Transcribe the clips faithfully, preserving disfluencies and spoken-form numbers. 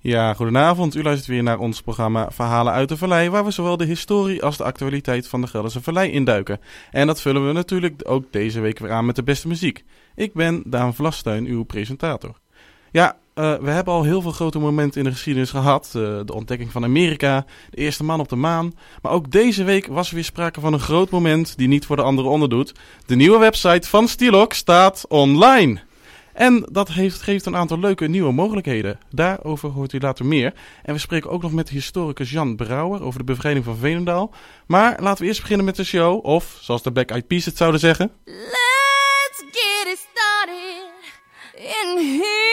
Ja, goedenavond. U luistert weer naar ons programma Verhalen uit de Vallei, waar we zowel de historie als de actualiteit van de Gelderse Vallei induiken. En dat vullen we natuurlijk ook deze week weer aan met de beste muziek. Ik ben Daan Vlastuin, uw presentator. Ja, uh, we hebben al heel veel grote momenten in de geschiedenis gehad. Uh, de ontdekking van Amerika, de eerste man op de maan. Maar ook deze week was er weer sprake van een groot moment die niet voor de anderen onderdoet. De nieuwe website van Stilok staat online. En dat heeft, geeft een aantal leuke nieuwe mogelijkheden. Daarover hoort u later meer. En we spreken ook nog met historicus Jan Brouwer over de bevrijding van Veenendaal. Maar laten we eerst beginnen met de show. Of, zoals de Black Eyed Peas het zouden zeggen... Let's get it started in here.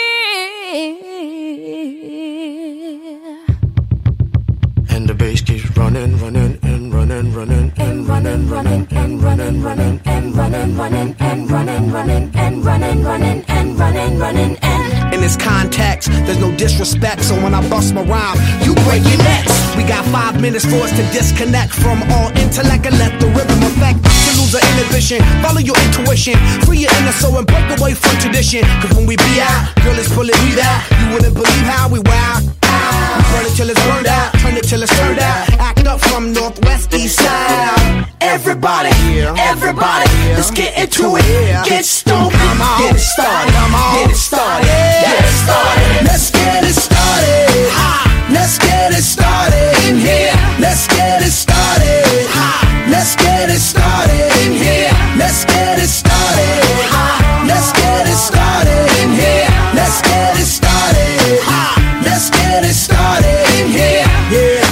And the bass keeps running, running, and running, running, and running, running, and running, running, and running, running, and running, running, and running, running, and running, running, and in this context, there's no disrespect, so when I bust my rhyme, you break your necks. We got five minutes for us to disconnect from all intellect and let the rhythm affect. To lose the inhibition, follow your intuition, free your inner soul and break away from tradition. Cause when we be out, girl, it's pulling me out. You wouldn't believe how we wow. We burn it till it's burned out, turn it till it's turned out. Act up from northwest, east side. Everybody, everybody, let's get into it. Get stoked, get it started, get it started, get it started. Let's get it started. Let's get it started in here. Let's get it started. Let's get it started in here. Let's get it started. Let's get it started in here. Let's get it started. Let's get it started in here. Yeah.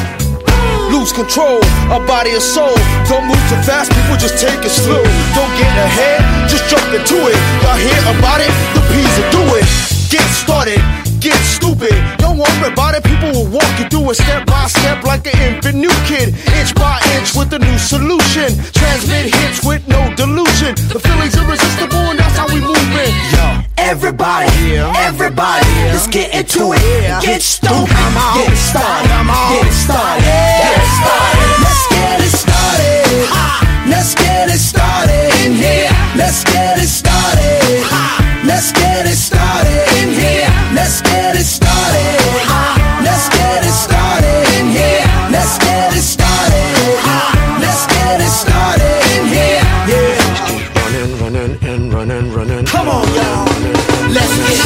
Lose control of body and soul. Don't move too fast, people just take it slow. Don't get ahead, just jump into it. Y'all hear about it? The P's will do it. Get started, get stupid. Don't worry about it, people will walk you through it step by step like an infant new kid. Inch by inch with a new solution. Transmit hits with no delusion. The feeling's irresistible and that's how we move it. Yo. Everybody, everybody, let's get into it. Get stupid, get it started, get it started, get it started. Let's get it started. Let's get it started in here. Let's get it started. Let's get it started in here. Let's get it started. Let's get it started in here. Let's get it started. Let's get it started in here. Yeah. Keep running, running, and running, running. Come on, y'all. Let's get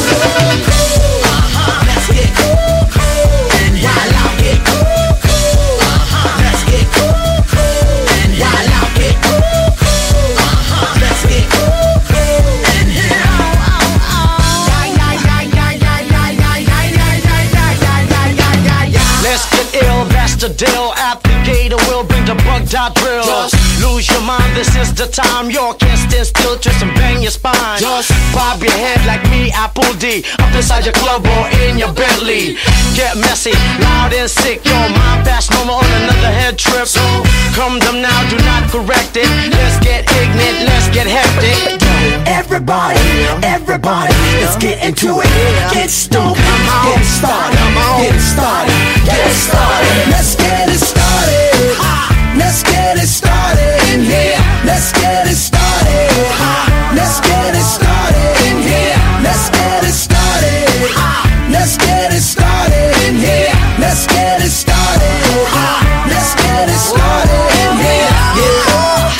cool. Uh-huh. Let's get cool, cool. And while I get cool, cool. Uh-huh. Let's get cool, cool. And while I get cool, cool. Uh-huh. Let's get cool, cool. And here. Let's get ill, that's the deal. Applicator will bring the bug dot drill. Just lose your mind, this is the time. You can't stand still, twist and bang your spine. Just bob your head like me, Apple D. Up inside your club or in your Bentley. Get messy, loud and sick. Your mind fast, normal on another head trip. So come them now, do not correct it. Let's get ignorant, let's get hectic. Everybody, everybody, let's get into it. Get stoked, get it started, get it started, get it started. Let's get it started. Let's get it started in here. Let's get it started. Let's get it started in here. Let's get it started. Let's get it started in here. Let's get it started. Let's get it started in here. Yeah.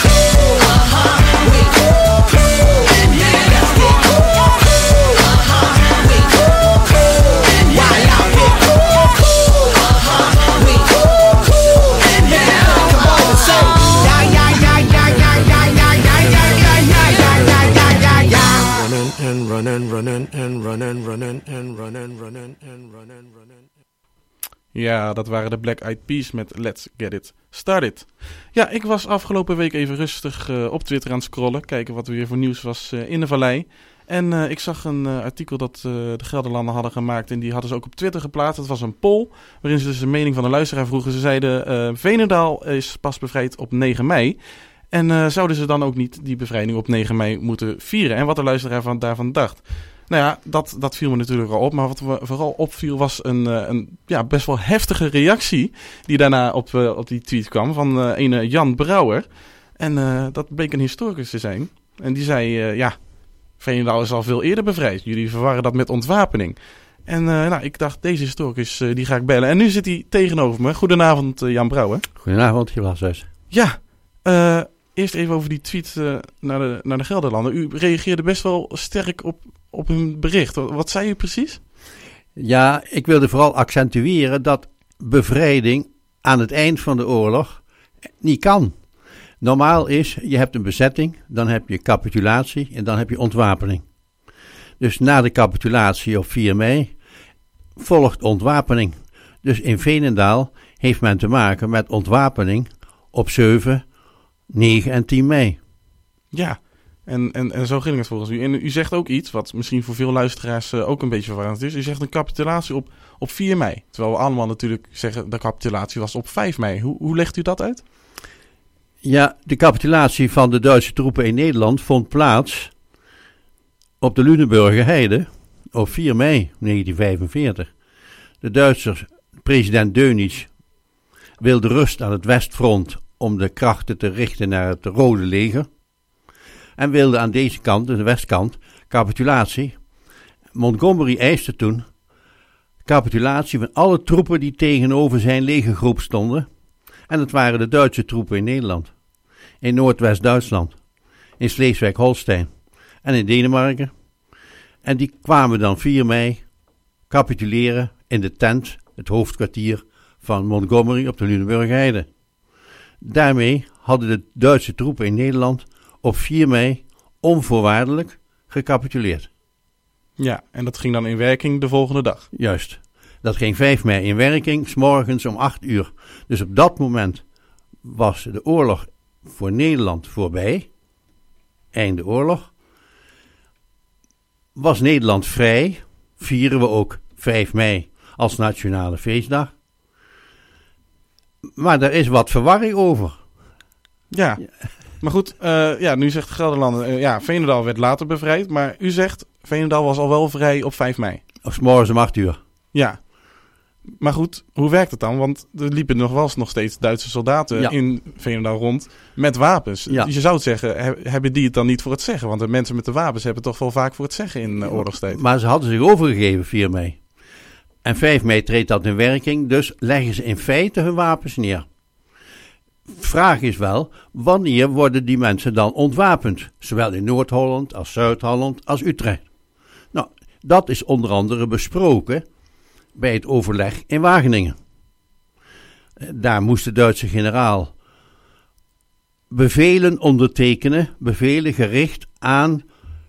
And running, running, and running, running, and running, running, and running, running. Ja, dat waren de Black Eyed Peas met Let's Get It Started. Ja, ik was afgelopen week even rustig uh, op Twitter aan het scrollen. Kijken wat er weer voor nieuws was uh, in de Vallei. En uh, ik zag een uh, artikel dat uh, de Gelderlanden hadden gemaakt. En die hadden ze ook op Twitter geplaatst. Het was een poll waarin ze dus de mening van de luisteraar vroegen. Ze zeiden, uh, Veenendaal is pas bevrijd op negen mei. En uh, zouden ze dan ook niet die bevrijding op negen mei moeten vieren? En wat de luisteraar van, daarvan dacht. Nou ja, dat, dat viel me natuurlijk al op. Maar wat me vooral opviel was een, een ja, best wel heftige reactie die daarna op, uh, op die tweet kwam van uh, ene Jan Brouwer. En uh, dat bleek een historicus te zijn. En die zei, uh, ja, Veenendaal is al veel eerder bevrijd. Jullie verwarren dat met ontwapening. En uh, nou, ik dacht, deze historicus, uh, die ga ik bellen. En nu zit hij tegenover me. Goedenavond, uh, Jan Brouwer. Goedenavond, Gelashuis. Ja, uh, eerst even over die tweet uh, naar, de, naar de Gelderlander. U reageerde best wel sterk op, op hun bericht. Wat zei u precies? Ja, ik wilde vooral accentueren dat bevrijding aan het eind van de oorlog niet kan. Normaal is, je hebt een bezetting, dan heb je capitulatie en dan heb je ontwapening. Dus na de capitulatie op vier mei volgt ontwapening. Dus in Veenendaal heeft men te maken met ontwapening op zeven, negen en tien mei. Ja, en, en, en zo ging het volgens u. En u zegt ook iets wat misschien voor veel luisteraars uh, ook een beetje verwarrend is. U zegt een capitulatie op, op vier mei. Terwijl we allemaal natuurlijk zeggen de capitulatie was op vijf mei. Hoe, hoe legt u dat uit? Ja, de capitulatie van de Duitse troepen in Nederland vond plaats op de Lunenburger Heide op vier mei negentien vijfenveertig. De Duitsers, president Dönitz, wilde rust aan het westfront om de krachten te richten naar het Rode Leger. En wilde aan deze kant, de westkant, capitulatie. Montgomery eiste toen capitulatie van alle troepen die tegenover zijn legergroep stonden. En dat waren de Duitse troepen in Nederland, in Noordwest-Duitsland, in Sleeswijk-Holstein en in Denemarken. En die kwamen dan vier mei capituleren in de tent, het hoofdkwartier van Montgomery op de Lunenburger Heide. Daarmee hadden de Duitse troepen in Nederland op vier mei onvoorwaardelijk gecapituleerd. Ja, en dat ging dan in werking de volgende dag. Juist. Dat ging vijf mei in werking, 's morgens om acht uur. Dus op dat moment was de oorlog voor Nederland voorbij. Einde oorlog. Was Nederland vrij, vieren we ook vijf mei als nationale feestdag. Maar daar is wat verwarring over. Ja, maar goed, uh, ja, nu zegt Gelderlander, uh, ja, Veenendaal werd later bevrijd, maar u zegt Veenendaal was al wel vrij op vijf mei. Of 's morgens om acht uur. Ja, maar goed, hoe werkt het dan? Want er liepen nog wel eens nog steeds Duitse soldaten ja. in Veenendaal rond met wapens. Ja. Je zou het zeggen, he, hebben die het dan niet voor het zeggen? Want de mensen met de wapens hebben toch wel vaak voor het zeggen in uh, oorlogstijd. Maar ze hadden zich overgegeven vier mei. En vijf mei treedt dat in werking, dus leggen ze in feite hun wapens neer. Vraag is wel, wanneer worden die mensen dan ontwapend? Zowel in Noord-Holland als Zuid-Holland als Utrecht. Nou, dat is onder andere besproken bij het overleg in Wageningen. Daar moest de Duitse generaal bevelen ondertekenen, bevelen gericht aan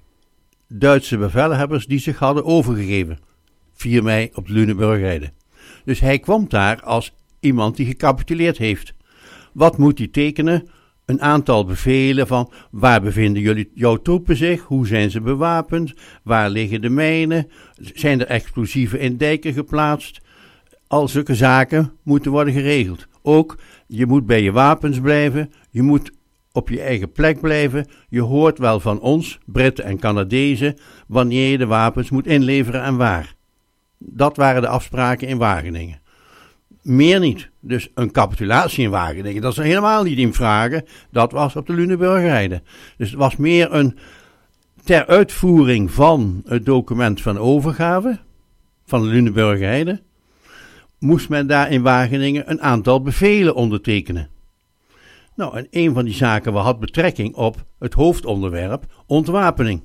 Duitse bevelhebbers die zich hadden overgegeven. vier mei op de Lunenburger Heide. Dus hij kwam daar als iemand die gecapituleerd heeft. Wat moet hij tekenen? Een aantal bevelen van waar bevinden jullie jouw troepen zich? Hoe zijn ze bewapend? Waar liggen de mijnen? Zijn er explosieven in dijken geplaatst? Al zulke zaken moeten worden geregeld. Ook, je moet bij je wapens blijven. Je moet op je eigen plek blijven. Je hoort wel van ons, Britten en Canadezen, wanneer je de wapens moet inleveren en waar. Dat waren de afspraken in Wageningen. Meer niet. Dus een capitulatie in Wageningen, dat is er helemaal niet in vragen. Dat was op de Lunenburger Heide. Dus het was meer een ter uitvoering van het document van overgave van de Lunenburger Heide. Moest men daar in Wageningen een aantal bevelen ondertekenen. Nou, en een van die zaken had betrekking op het hoofdonderwerp ontwapening.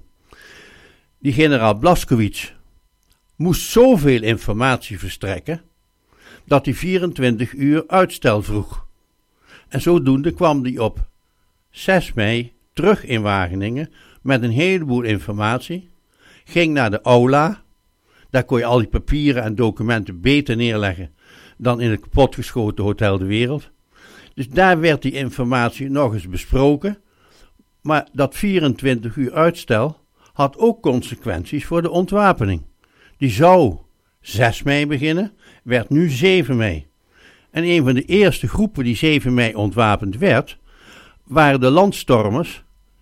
Die generaal Blaskowitz moest zoveel informatie verstrekken dat hij vierentwintig uur uitstel vroeg. En zodoende kwam hij op zes mei terug in Wageningen met een heleboel informatie, ging naar de aula, daar kon je al die papieren en documenten beter neerleggen dan in het kapotgeschoten Hotel de Wereld. Dus daar werd die informatie nog eens besproken, maar dat vierentwintig uur uitstel had ook consequenties voor de ontwapening. Die zou zes mei beginnen, werd nu zeven mei. En een van de eerste groepen die zeven mei ontwapend werd, waren de landstormers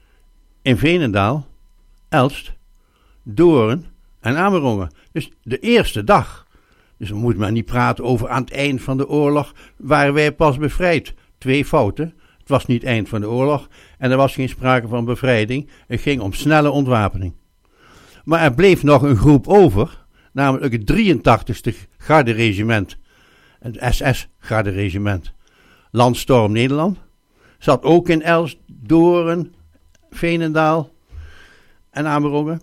in Veenendaal, Elst, Doorn en Amerongen. Dus de eerste dag. Dus we moeten maar niet praten over aan het eind van de oorlog waren wij pas bevrijd. Twee fouten. Het was niet het eind van de oorlog en er was geen sprake van bevrijding. Het ging om snelle ontwapening. Maar er bleef nog een groep over, namelijk het drieëntachtigste garderegiment, het S S-garderegiment, Landstorm Nederland. Zat ook in Elst, Doorn, Veenendaal en Amerongen.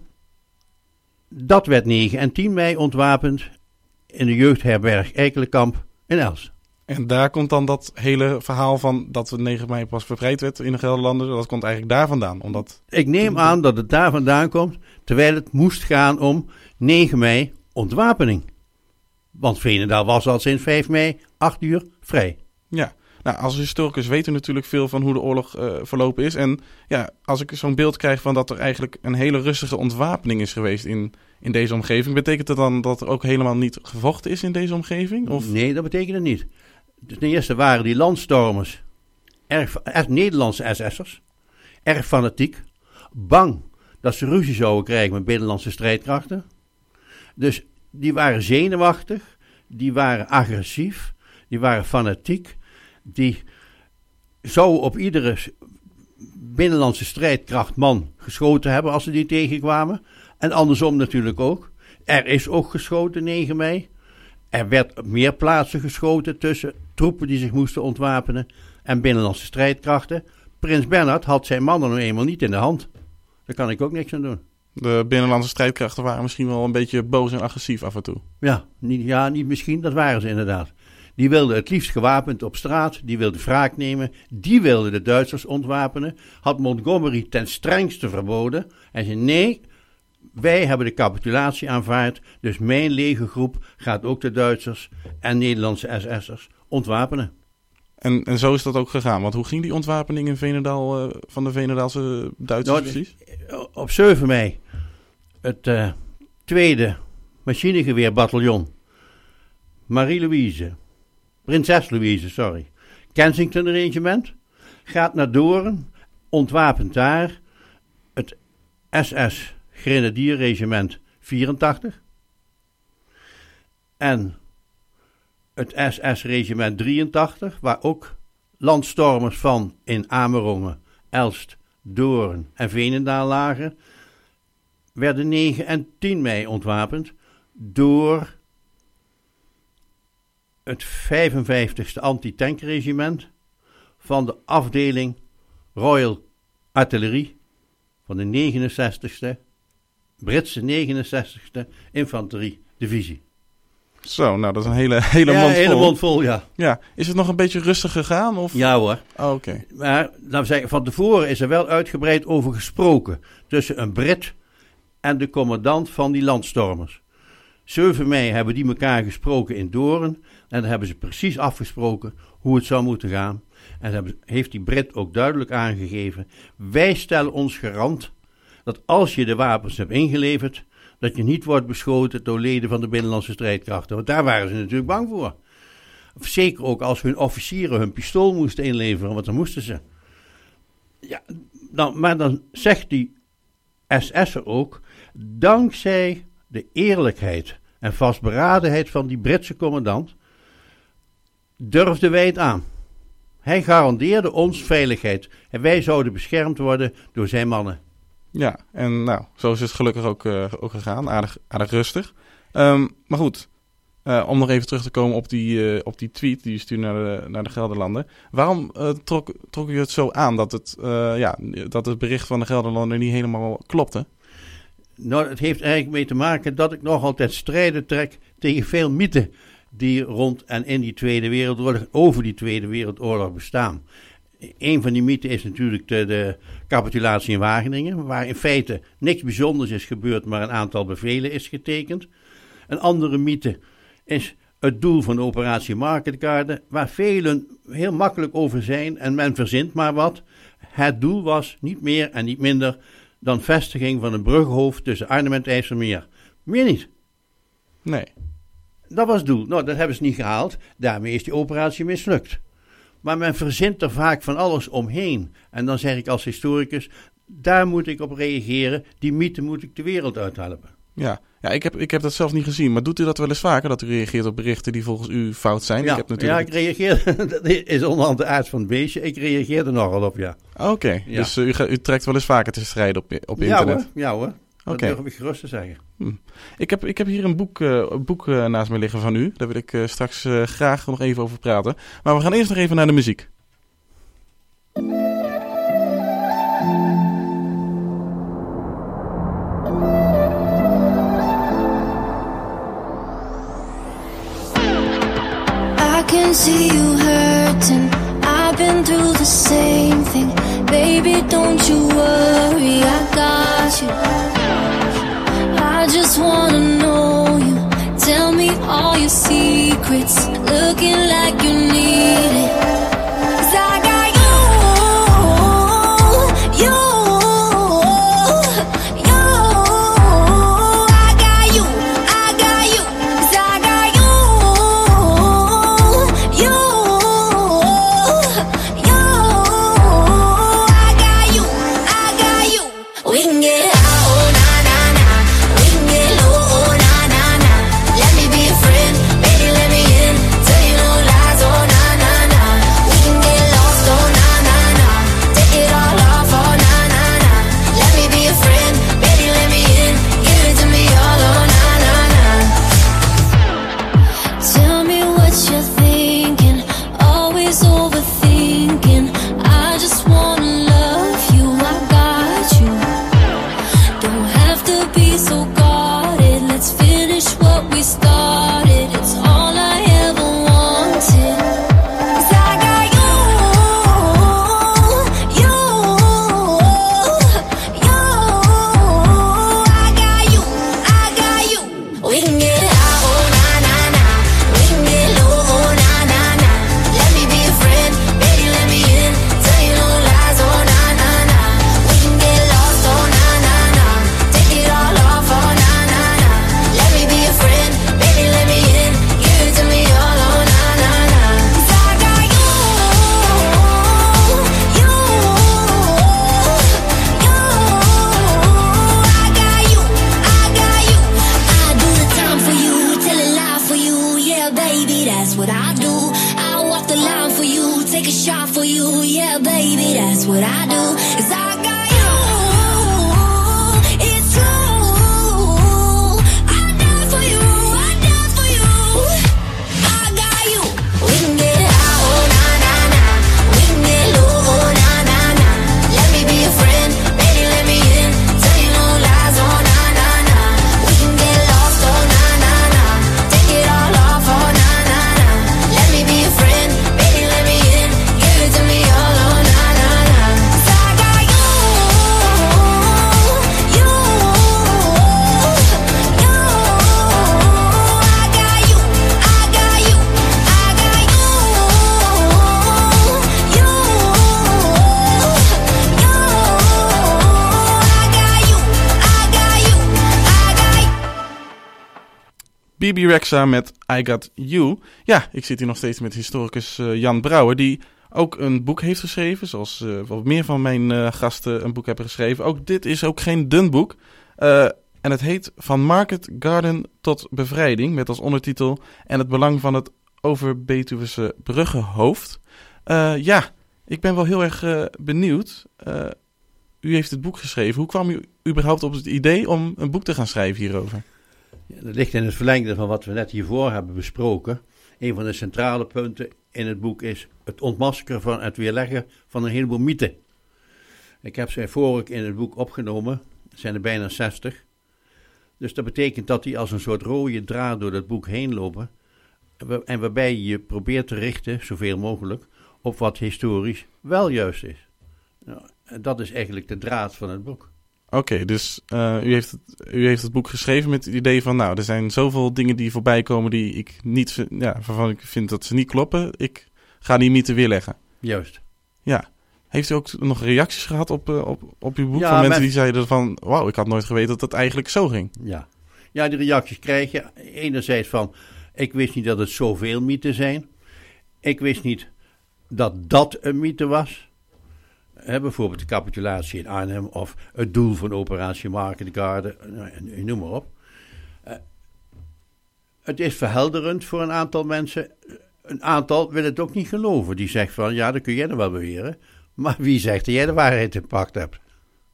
Dat werd negen en tien mei ontwapend in de jeugdherberg Eikelenkamp in Elst. En daar komt dan dat hele verhaal van dat het negen mei pas bevrijd werd in de Gelderlanden. Dat komt eigenlijk daar vandaan. Omdat... Ik neem aan dat het daar vandaan komt, terwijl het moest gaan om negen mei ontwapening. Want Veenendaal was al sinds vijf mei, acht uur, vrij. Ja, nou, als historicus weten we natuurlijk veel van hoe de oorlog uh, verlopen is. En ja, als ik zo'n beeld krijg van dat er eigenlijk een hele rustige ontwapening is geweest in, in deze omgeving. Betekent dat dan dat er ook helemaal niet gevochten is in deze omgeving? Of? Nee, dat betekent het niet. Dus ten eerste waren die landstormers, erg, erg Nederlandse S S'ers, erg fanatiek, bang dat ze ruzie zouden krijgen met binnenlandse strijdkrachten. Dus die waren zenuwachtig, die waren agressief, die waren fanatiek, die zouden op iedere binnenlandse strijdkrachtman geschoten hebben als ze die tegenkwamen. En andersom natuurlijk ook. Er is ook geschoten negen mei. Er werd op meer plaatsen geschoten tussen troepen die zich moesten ontwapenen en binnenlandse strijdkrachten. Prins Bernhard had zijn mannen nu eenmaal niet in de hand. Daar kan ik ook niks aan doen. De binnenlandse strijdkrachten waren misschien wel een beetje boos en agressief af en toe. Ja, niet, ja, niet misschien, dat waren ze inderdaad. Die wilden het liefst gewapend op straat, die wilden wraak nemen, die wilden de Duitsers ontwapenen. Had Montgomery ten strengste verboden. Hij zei nee, wij hebben de capitulatie aanvaard, dus mijn legergroep gaat ook de Duitsers en Nederlandse S S'ers ontwapenen. En, en zo is dat ook gegaan, want hoe ging die ontwapening in Veenendaal uh, van de Veenendaalse Duitsers nou, precies? Op zeven mei het uh, tweede machinegeweerbataljon, Marie-Louise, Prinses Louise, sorry, Kensington regiment, gaat naar Doorn, ontwapent daar het S S Grenadierregiment vierentachtig en het S S-regiment drieëntachtig, waar ook landstormers van in Amerongen, Elst, Doorn en Veenendaal lagen, werden negen en tien mei ontwapend door het vijfenvijftigste antitankregiment van de afdeling Royal Artillerie van de negenenzestigste Britse negenenzestigste Infanteriedivisie. Zo, nou dat is een hele, hele ja, mond vol. hele mond vol, ja. Ja, is het nog een beetje rustig gegaan? Of? Ja hoor. Oh, oké. Okay. Maar laten we zeggen, van tevoren is er wel uitgebreid over gesproken tussen een Brit en de commandant van die landstormers. zeven mei hebben die elkaar gesproken in Doorn en dan hebben ze precies afgesproken hoe het zou moeten gaan. En dan heeft die Brit ook duidelijk aangegeven, wij stellen ons garant dat als je de wapens hebt ingeleverd, dat je niet wordt beschoten door leden van de binnenlandse strijdkrachten. Want daar waren ze natuurlijk bang voor. Zeker ook als hun officieren hun pistool moesten inleveren, want dan moesten ze. Ja, dan, maar dan zegt die S S'er ook, dankzij de eerlijkheid en vastberadenheid van die Britse commandant, durfden wij het aan. Hij garandeerde ons veiligheid en wij zouden beschermd worden door zijn mannen. Ja, en nou, zo is het gelukkig ook, uh, ook gegaan. Aardig, aardig rustig. Um, maar goed, uh, om nog even terug te komen op die, uh, op die tweet die je stuurde naar de, naar de Gelderlanden. Waarom uh, trok, trok u het zo aan dat het, uh, ja, dat het bericht van de Gelderlanden niet helemaal klopte? Nou, het heeft eigenlijk mee te maken dat ik nog altijd strijden trek tegen veel mythen die rond en in die Tweede Wereldoorlog, over die Tweede Wereldoorlog bestaan. Een van die mythen is natuurlijk de, de capitulatie in Wageningen, waar in feite niks bijzonders is gebeurd, maar een aantal bevelen is getekend. Een andere mythe is het doel van de operatie Market Garden, waar velen heel makkelijk over zijn en men verzint maar wat. Het doel was niet meer en niet minder dan vestiging van een bruggenhoofd tussen Arnhem en het IJsselmeer. Meer niet. Nee. Dat was het doel. Nou, dat hebben ze niet gehaald. Daarmee is die operatie mislukt. Maar men verzint er vaak van alles omheen. En dan zeg ik als historicus, daar moet ik op reageren. Die mythe moet ik de wereld uithelpen. Ja, ja ik, heb, ik heb dat zelf niet gezien. Maar doet u dat wel eens vaker, dat u reageert op berichten die volgens u fout zijn? Ja, ik heb natuurlijk... ja ik reageer. Dat is onderhand de aard van het beestje. Ik reageer er nogal op, ja. Oké, okay. ja. Dus uh, u, u trekt wel eens vaker te strijden op, op ja, internet? Hoor, ja hoor, dat okay. durf ik gerust te zeggen. Hm. Ik, heb, ik heb hier een boek, uh, een boek uh, naast me liggen van u. Daar wil ik uh, straks uh, graag nog even over praten. Maar we gaan eerst nog even naar de muziek. I can see you hurting. I've been through the same thing. Baby, don't you worry, I got you. I just wanna know you. Tell me all your secrets. Looking like you need it. 'Cause I got you, you, you. I got you, I got you. 'Cause I got you, you, you. I got you, I got you. We can get high, oh na na na. We can get low, oh na na na. Let me be a friend, baby, let me in. Tell you no lies, oh na na na. We can get lost, oh na na na. Take it all off, oh na na na. Let me be a friend, baby, let me in. Give it to me all, oh na na na. Tell me what you're thinking, always overthinking. I just wanna love you, I got you. Don't have to be so guarded. Let's finish what we started. It's all I ever wanted. 'Cause I got you, you, you. I got you, I got you. We can get high, oh na na na. We can get low, oh na na na. Let me be a friend, baby, let me in. Tell you no lies, oh na na na. We can get lost, oh na na na. Take it all off, oh na na na. Let me be a friend, baby, let me in. Give it to me all, oh na na na. 'Cause I got you, you, you. I got you, I got you. I do the time for you, tell a lie for you. Yeah, baby, that's what I do. I walk the line for you, take a shot for you. Yeah, baby, that's what I do. 'Cause I got you, it's true. I die for you, I die for you. I got you. We can get high, oh na na na. We can get low, oh na na na. Let me be a friend, baby, let me in. Tell you no lies, oh na na na. We can get lost, oh na na na. Take it all off, oh na na na. Let me be a friend, baby, let me in. Give it to me all, oh na na na. 'Cause I got you, you, you. I got you, I got you, I got you, you, you. I got you, I got you, I got you. B B Rexha met I Got You. Ja, ik zit hier nog steeds met historicus uh, Jan Brouwer, die ook een boek heeft geschreven, zoals uh, wat meer van mijn uh, gasten een boek hebben geschreven. Ook dit is ook geen dun boek. Uh, en het heet Van Market Garden tot Bevrijding, met als ondertitel En het belang van het Overbetuwse bruggenhoofd. Uh, ja, ik ben wel heel erg uh, benieuwd. Uh, u heeft het boek geschreven. Hoe kwam u überhaupt op het idee om een boek te gaan schrijven hierover? Ja, dat ligt in het verlengde van wat we net hiervoor hebben besproken. Een van de centrale punten in het boek is het ontmaskeren van het weerleggen van een heleboel mythen. Ik heb ze vorig in het boek opgenomen. Het zijn er bijna zestig. Dus dat betekent dat die als een soort rode draad door het boek heen lopen. En waarbij je probeert te richten, zoveel mogelijk, op wat historisch wel juist is. Nou, dat is eigenlijk de draad van het boek. Oké, okay, dus uh, u, heeft het, u heeft het boek geschreven met het idee van, nou, er zijn zoveel dingen die voorbij komen die ik niet, ja, waarvan ik vind dat ze niet kloppen. Ik ga die mythe weerleggen. Juist. Ja. Heeft u ook nog reacties gehad op, uh, op, op uw boek ja, van mensen met... die zeiden van, wauw, ik had nooit geweten dat het eigenlijk zo ging? Ja. Ja, die reacties krijg je enerzijds van, ik wist niet dat het zoveel mythen zijn. Ik wist niet dat dat een mythe was. He, bijvoorbeeld de capitulatie in Arnhem of het doel van operatie Market Garden, nou, noem maar op. Uh, het is verhelderend voor een aantal mensen. Een aantal wil het ook niet geloven. Die zegt van, ja, dat kun jij er wel beweren. Maar wie zegt dat jij de waarheid in pacht hebt?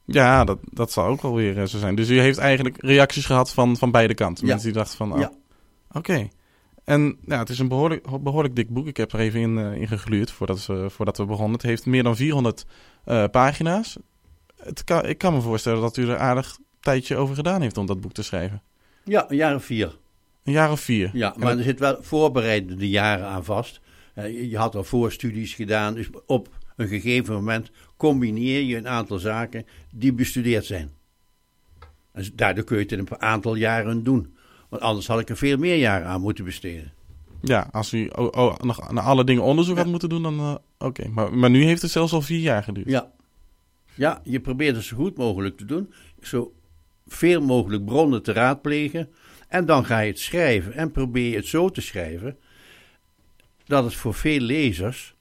Ja, dat, dat zal ook wel weer uh, zo zijn. Dus u heeft eigenlijk reacties gehad van, van beide kanten. Ja. Mensen die dachten van, oh, Ja. oké. Okay. En ja, het is een behoorlijk, behoorlijk dik boek. Ik heb er even in, uh, in gegluurd voordat we, voordat we begonnen. Het heeft meer dan vierhonderd uh, pagina's. Het kan, ik kan me voorstellen dat u er aardig tijdje over gedaan heeft om dat boek te schrijven. Ja, een jaar of vier. Een jaar of vier. Ja, En maar dat- er zit wel voorbereidende jaren aan vast. Uh, je, je had al voorstudies gedaan, dus op een gegeven moment combineer je een aantal zaken die bestudeerd zijn. En daardoor kun je het in een aantal jaren doen. Want anders had ik er veel meer jaren aan moeten besteden. Ja, als u oh, oh, nog naar alle dingen onderzoek Ja. had moeten doen, dan uh, oké. Okay. Maar, maar nu heeft het zelfs al vier jaar geduurd. Ja. Ja, je probeert het zo goed mogelijk te doen. Zo veel mogelijk bronnen te raadplegen. En dan ga je het schrijven. En probeer je het zo te schrijven dat het voor veel lezers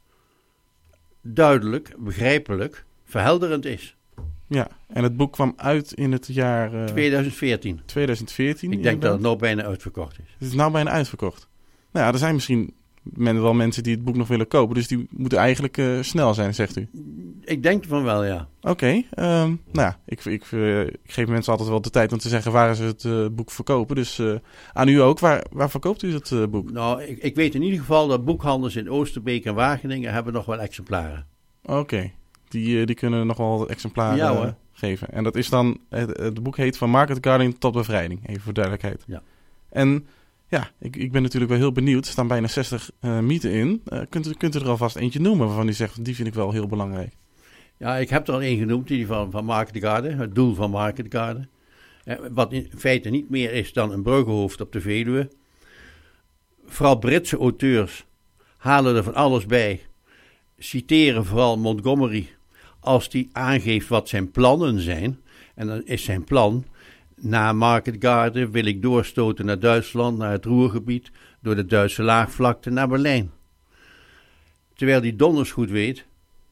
duidelijk, begrijpelijk, verhelderend is. Ja, en het boek kwam uit in het jaar uh, twintig veertien. twintig veertien. Ik denk dat inderdaad. het nou bijna uitverkocht is. Het is nou bijna uitverkocht. Nou ja, er zijn misschien men, wel mensen die het boek nog willen kopen. Dus die moeten eigenlijk uh, snel zijn, zegt u. Ik denk van wel, ja. Oké, okay, um, nou ja, ik, ik, uh, ik geef mensen altijd wel de tijd om te zeggen waar ze het uh, boek verkopen. Dus uh, aan u ook, waar, waar verkoopt u het uh, boek? Nou, ik, ik weet in ieder geval dat boekhandels in Oosterbeek en Wageningen hebben nog wel exemplaren. Oké, okay. die, uh, die kunnen nog wel exemplaren Ja, hoor. uh, geven. En dat is dan, het, het boek heet Van Market Garden tot bevrijding, even voor duidelijkheid. Ja. En ja, ik, ik ben natuurlijk wel heel benieuwd. Er staan bijna zestig uh, mythen in. Uh, kunt, u, kunt u er alvast eentje noemen waarvan u zegt, die vind ik wel heel belangrijk? Ja, ik heb er al één genoemd, die van, van Market Garden, het doel van Market Garden. Eh, wat in feite niet meer is dan een bruggenhoofd op de Veluwe. Vooral Britse auteurs halen er van alles bij. Citeren vooral Montgomery als die aangeeft wat zijn plannen zijn. En dan is zijn plan, na Market Garden wil ik doorstoten naar Duitsland, naar het Ruhrgebied, door de Duitse laagvlakte naar Berlijn. Terwijl hij donders goed weet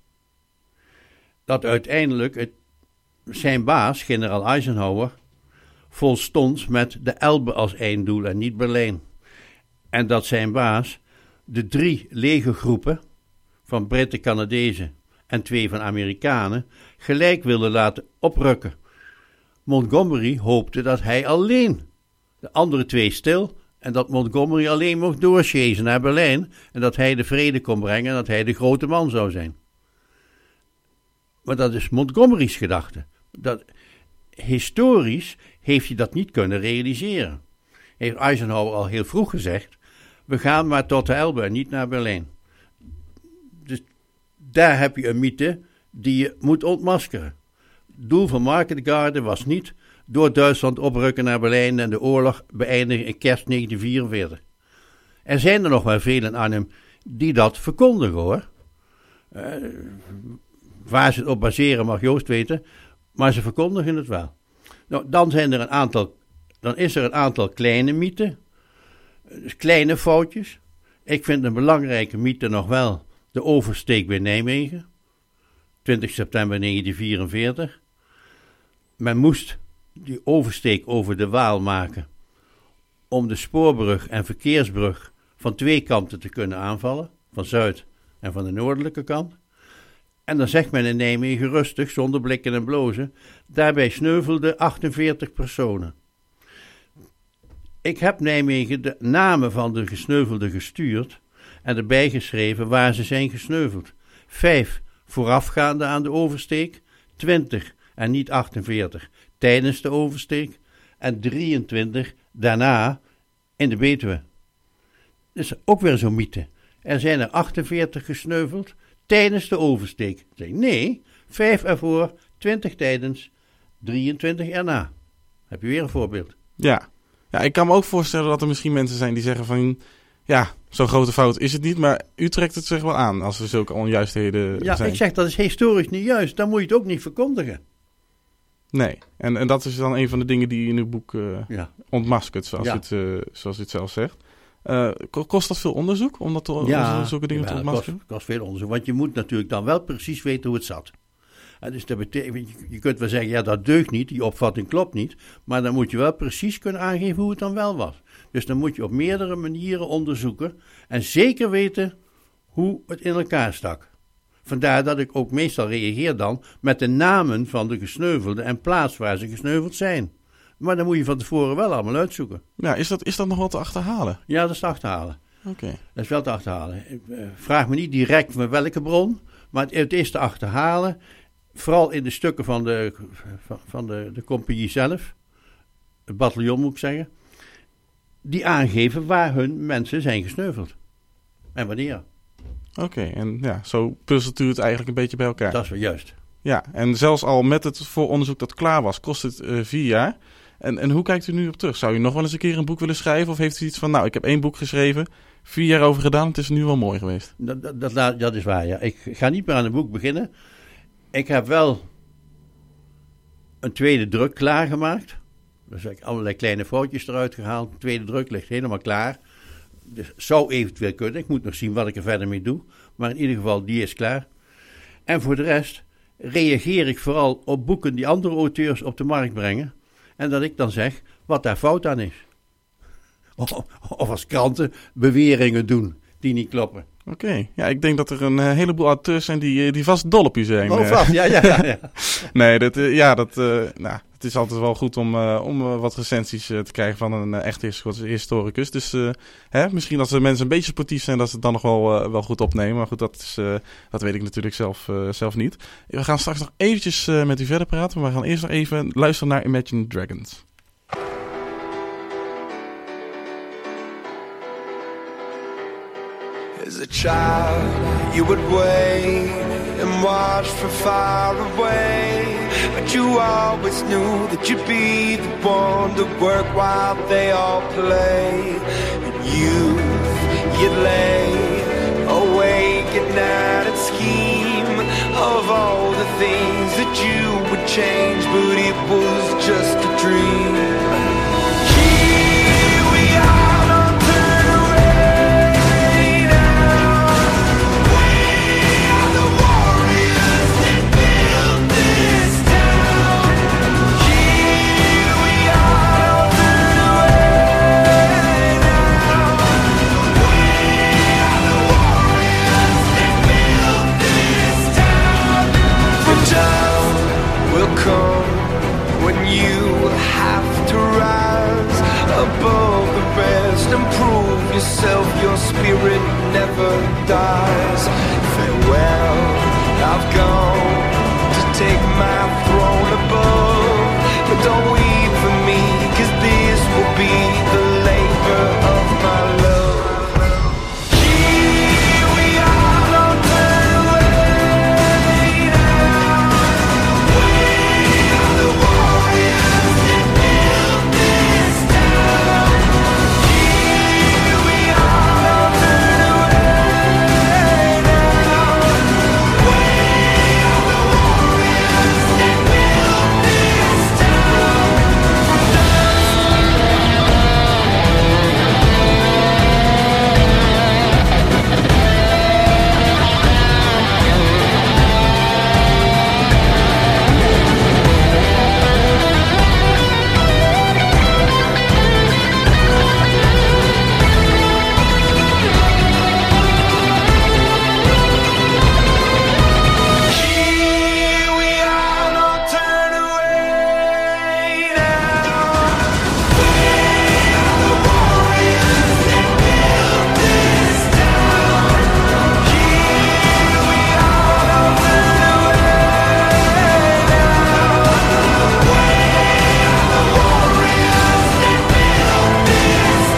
dat uiteindelijk het, zijn baas, generaal Eisenhower, volstond met de Elbe als einddoel en niet Berlijn. En dat zijn baas de drie legergroepen van Britten, Canadezen en twee van Amerikanen gelijk wilde laten oprukken. Montgomery hoopte dat hij alleen, de andere twee stil, en dat Montgomery alleen mocht doorchasen naar Berlijn en dat hij de vrede kon brengen en dat hij de grote man zou zijn. Maar dat is Montgomery's gedachte. Dat, historisch heeft hij dat niet kunnen realiseren. Heeft Eisenhower al heel vroeg gezegd, we gaan maar tot de Elbe en niet naar Berlijn. Dus daar heb je een mythe die je moet ontmaskeren. Het doel van Market Garden was niet door Duitsland oprukken naar Berlijn en de oorlog beëindigen in kerst negentien vierenveertig. Er zijn er nog wel velen aan hem die dat verkondigen, hoor. Uh, waar ze het op baseren mag Joost weten, maar ze verkondigen het wel. Nou, dan zijn er een aantal, dan is er een aantal kleine mythen, dus kleine foutjes. Ik vind een belangrijke mythe nog wel de oversteek bij Nijmegen, twintig september negentien vierenveertig. Men moest die oversteek over de Waal maken om de spoorbrug en verkeersbrug van twee kanten te kunnen aanvallen, van Zuid en van de noordelijke kant. En dan zegt men in Nijmegen rustig, zonder blikken en blozen, daarbij sneuvelden achtenveertig personen. Ik heb Nijmegen de namen van de gesneuvelden gestuurd en erbij geschreven waar ze zijn gesneuveld. Vijf voorafgaande aan de oversteek, twintig en niet achtenveertig tijdens de oversteek en drieëntwintig daarna in de Betuwe. Dat is ook weer zo'n mythe. Er zijn er achtenveertig gesneuveld tijdens de oversteek. Nee, vijf ervoor, twintig tijdens, drieëntwintig erna. Heb je weer een voorbeeld? Ja. ja, ik kan me ook voorstellen dat er misschien mensen zijn die zeggen van, ja, zo'n grote fout is het niet, maar u trekt het zich wel aan als er zulke onjuistheden ja, zijn. Ik zeg dat is historisch niet juist, dan moet je het ook niet verkondigen. Nee, en, en dat is dan een van de dingen die je in uw boek uh, ja. ontmaskert, zoals, ja. u het, uh, zoals u het zelf zegt. Uh, kost dat veel onderzoek om dat te, ja, om zulke dingen ja, te ontmaskeren? Ja, kost, kost veel onderzoek, want je moet natuurlijk dan wel precies weten hoe het zat. En dus dat betekent, je kunt wel zeggen, ja, dat deugt niet, die opvatting klopt niet, maar dan moet je wel precies kunnen aangeven hoe het dan wel was. Dus dan moet je op meerdere manieren onderzoeken en zeker weten hoe het in elkaar stak. Vandaar dat ik ook meestal reageer dan met de namen van de gesneuvelden en plaats waar ze gesneuveld zijn. Maar dan moet je van tevoren wel allemaal uitzoeken. Ja, is dat, is dat nog wel te achterhalen? Ja, dat is te achterhalen. Oké. Okay. Dat is wel te achterhalen. Vraag me niet direct van welke bron, maar het is te achterhalen. Vooral in de stukken van de, van de, de compagnie zelf, het bataljon moet ik zeggen, die aangeven waar hun mensen zijn gesneuveld. En wanneer. Oké, okay, en ja, zo puzzelt u het eigenlijk een beetje bij elkaar. Dat is wel juist. Ja, en zelfs al met het vooronderzoek dat klaar was, kost het uh, vier jaar. En, en hoe kijkt u nu op terug? Zou u nog wel eens een keer een boek willen schrijven? Of heeft u iets van, nou, ik heb één boek geschreven, vier jaar over gedaan, het is nu wel mooi geweest? Dat, dat, dat, dat is waar, ja. Ik ga niet meer aan een boek beginnen. Ik heb wel een tweede druk klaargemaakt. Dus heb ik allerlei kleine foutjes eruit gehaald. De tweede druk ligt helemaal klaar. Dus zou eventueel kunnen. Ik moet nog zien wat ik er verder mee doe. Maar in ieder geval, die is klaar. En voor de rest reageer ik vooral op boeken die andere auteurs op de markt brengen. En dat ik dan zeg wat daar fout aan is. Of, of als kranten beweringen doen die niet kloppen. Oké, okay. Ja, ik denk dat er een uh, heleboel auteurs zijn die, die vast dol op u zijn. Oh, vast, ja, ja, ja. ja. Nee, dat, uh, ja, dat, uh, nou, het is altijd wel goed om, uh, om uh, wat recensies uh, te krijgen van een uh, echte historicus. Dus uh, hè, misschien als de mensen een beetje sportief zijn, dat ze het dan nog wel, uh, wel goed opnemen. Maar goed, dat, is, uh, dat weet ik natuurlijk zelf, uh, zelf niet. We gaan straks nog eventjes uh, met u verder praten, maar we gaan eerst nog even luisteren naar Imagine Dragons. As a child, you would wait and watch from far away. But you always knew that you'd be the one to work while they all play. In youth, you'd lay awake at night and scheme of all the things that you would change, but it was just a dream. Here we are, don't turn away now. We are the warriors that built this town. Here we are, don't turn away now. We are the warriors that built this town. The time will come when you have to rise above the rest and prove yourself. Your spirit never dies. Farewell, I've gone to take my throne above, but don't weep for me, 'cause this will be the labor of my love. Here we are, don't turn away now. We are the warriors that built this town. Here we are, don't turn away now. We are the warriors that built this town. Here we are, don't turn away now. We are the warriors that built this town. Here we are, don't turn away now. We are the warriors that built this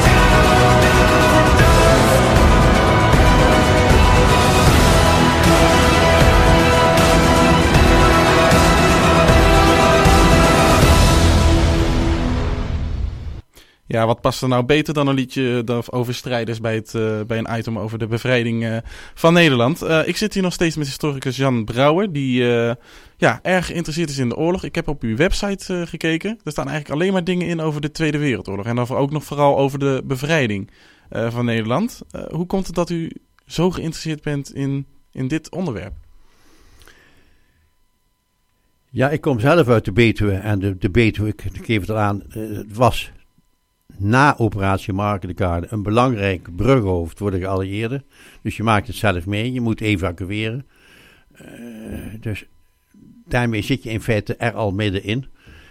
Ja, wat past er nou beter dan een liedje over strijders bij, het, uh, bij een item over de bevrijding uh, van Nederland. Uh, ik zit hier nog steeds met historicus Jan Brouwer, die uh, ja, erg geïnteresseerd is in de oorlog. Ik heb op uw website uh, gekeken. Er staan eigenlijk alleen maar dingen in over de Tweede Wereldoorlog. En dan ook nog vooral over de bevrijding uh, van Nederland. Uh, hoe komt het dat u zo geïnteresseerd bent in, in dit onderwerp? Ja, ik kom zelf uit de Betuwe. En de, de Betuwe, ik, ik geef het al aan, uh, het was na operatie Markendekarde een belangrijk bruggenhoofd voor de geallieerden. Dus je maakt het zelf mee, je moet evacueren. dus daarmee zit je in feite er al middenin.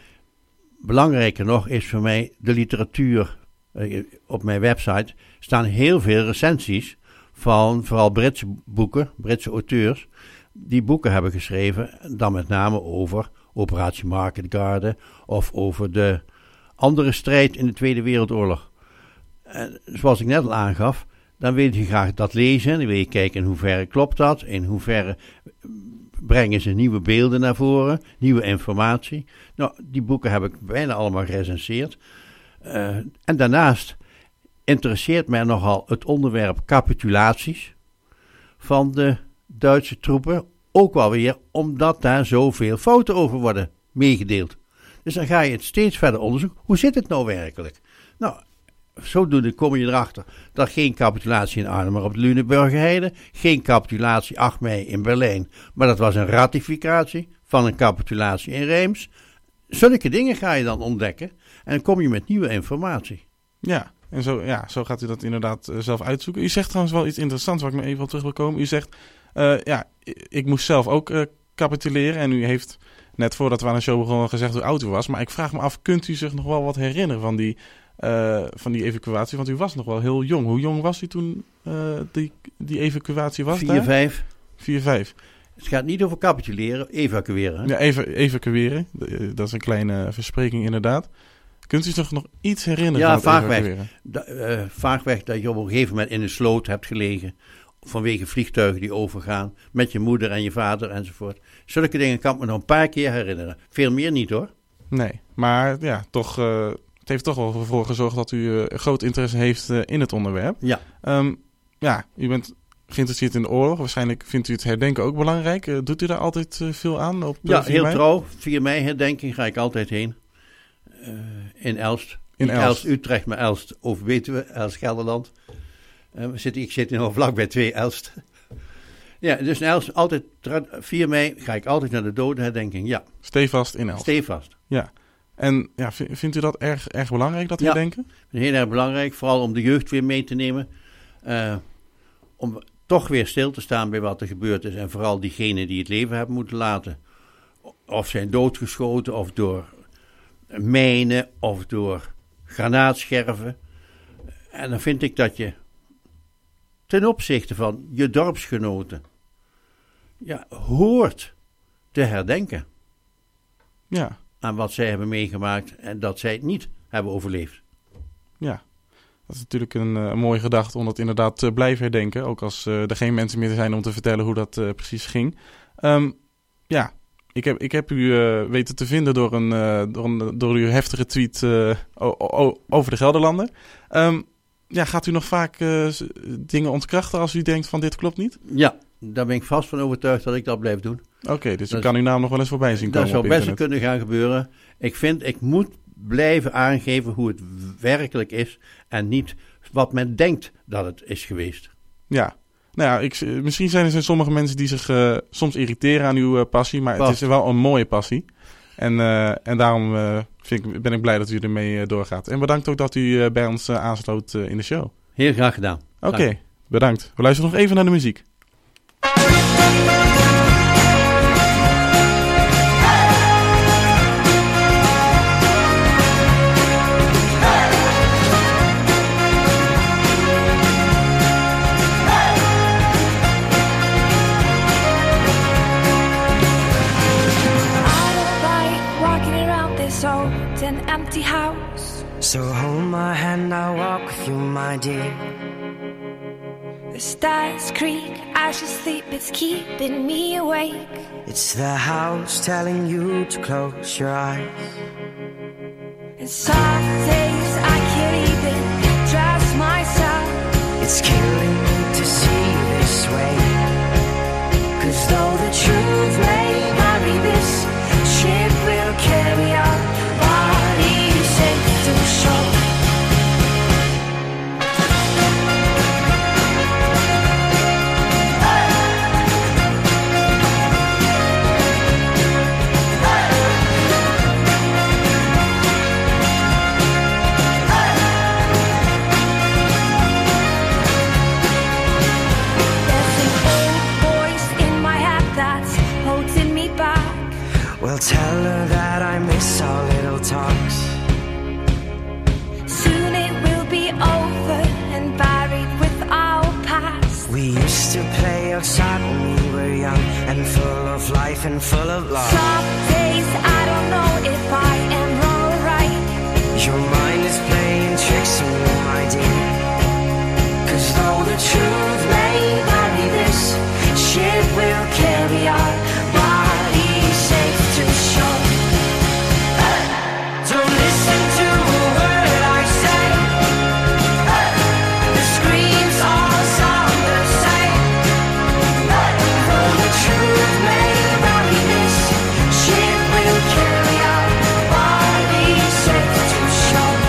Belangrijker nog is voor mij de literatuur. Uh, op mijn website staan heel veel recensies van vooral Britse boeken, Britse auteurs, die boeken hebben geschreven, dan met name over Operatie Market Garden of over de andere strijd in de Tweede Wereldoorlog. En zoals ik net al aangaf, dan wil je graag dat lezen, dan wil je kijken in hoeverre klopt dat, in hoeverre brengen ze nieuwe beelden naar voren, nieuwe informatie. Nou, die boeken heb ik bijna allemaal gerecenseerd. Uh, en daarnaast interesseert mij nogal het onderwerp capitulaties van de Duitse troepen. Ook wel weer omdat daar zoveel fouten over worden meegedeeld. Dus dan ga je het steeds verder onderzoeken. Hoe zit het nou werkelijk? Nou, zodoende kom je erachter dat geen capitulatie in Arnhem, maar op de Lüneburgerheide. Geen capitulatie acht mei in Berlijn, maar dat was een ratificatie van een capitulatie in Reims. Zulke dingen ga je dan ontdekken en dan kom je met nieuwe informatie. Ja, en zo, ja, zo gaat u dat inderdaad uh, zelf uitzoeken. U zegt trouwens wel iets interessants waar ik nog even op terug wil komen. U zegt, uh, ja, ik moest zelf ook uh, capituleren en u heeft net voordat we aan de show begonnen gezegd hoe oud u was. Maar ik vraag me af, kunt u zich nog wel wat herinneren van die, uh, van die evacuatie? Want u was nog wel heel jong. Hoe jong was u toen uh, die, die evacuatie was vier, daar? vijf. vier, vijf. Het gaat niet over capituleren, evacueren. Hè? Ja, even evacueren. Dat is een kleine verspreking inderdaad. Kunt u zich nog iets herinneren Ja, van het vaagweg. evacueren? Da, uh, vaagweg dat je op een gegeven moment in een sloot hebt gelegen. Vanwege vliegtuigen die overgaan. Met je moeder en je vader enzovoort. Zulke dingen kan ik me nog een paar keer herinneren. Veel meer niet hoor. Nee, maar ja, toch, uh, het heeft toch wel voor gezorgd dat u uh, groot interesse heeft uh, in het onderwerp. Ja. Um, ja, u bent geïnteresseerd in de oorlog. Waarschijnlijk vindt u het herdenken ook belangrijk. Uh, doet u daar altijd uh, veel aan? Op, uh, Ja, heel mei? trouw. vier mei herdenking ga ik altijd heen. Uh, in Elst. In Niet Elst. Elst, Utrecht, maar Elst. Over weten we, Elst, Gelderland. Uh, we zitten, ik zit nu vlak bij twee Elst. Ja, dus in Elst, altijd, vier mei ga ik altijd naar de dodenherdenking. Ja, Stevast in Elst. stevast. Ja. En ja, v- vindt u dat erg, erg belangrijk, dat Ja. herdenken? Heel erg belangrijk, vooral om de jeugd weer mee te nemen. Uh, om toch weer stil te staan bij wat er gebeurd is. En vooral diegenen die het leven hebben moeten laten. Of zijn doodgeschoten, of door mijnen, of door granaatscherven. En dan vind ik dat je ten opzichte van je dorpsgenoten ja, hoort te herdenken Ja, aan wat zij hebben meegemaakt en dat zij het niet hebben overleefd. ja. Dat is natuurlijk een, uh, een mooie gedachte om dat inderdaad te blijven herdenken. Ook als uh, er geen mensen meer zijn om te vertellen hoe dat uh, precies ging. Um, ja, ik heb, ik heb u uh, weten te vinden door, een, uh, door, een, door uw heftige tweet uh, o- o- over de Gelderlander. Um, ja, gaat u nog vaak uh, dingen ontkrachten als u denkt van dit klopt niet? Ja, daar ben ik vast van overtuigd dat ik dat blijf doen. Oké, okay, dus Dat- u kan uw naam nog wel eens voorbij zien Dat komen zou op best wel internet. kunnen gaan gebeuren. Ik vind, ik moet blijven aangeven hoe het werkelijk is en niet wat men denkt dat het is geweest. Ja, nou ja, ik, misschien zijn er sommige mensen die zich uh, soms irriteren aan uw uh, passie, maar Pas. het is wel een mooie passie. En, uh, en daarom uh, vind ik, ben ik blij dat u ermee uh, doorgaat. En bedankt ook dat u uh, bij ons uh, aansloot uh, in de show. Heel graag gedaan. Oké, Dank. okay, bedankt. We luisteren nog even naar de muziek. I don't like walking around this old and empty house. So hold my hand, I'll walk with you, my dear. The stars creak, I should sleep, it's keeping me awake. It's the house telling you to close your eyes. And some days I can't even trust myself. It's killing me to see you this way. Cause though the truth may vary, this ship will carry our bodies safe to shore. There's an used to play outside when we were young and full of life and full of love. Some days I don't know if I am wrong or right. Your mind is playing tricks on you, my dear. Cause though the truth may vary, this ship will carry our bodies safe to shore. Don't listen to a word I say. The screams all sound the same. Though the truth may vary, this ship will carry our bodies safe to shore.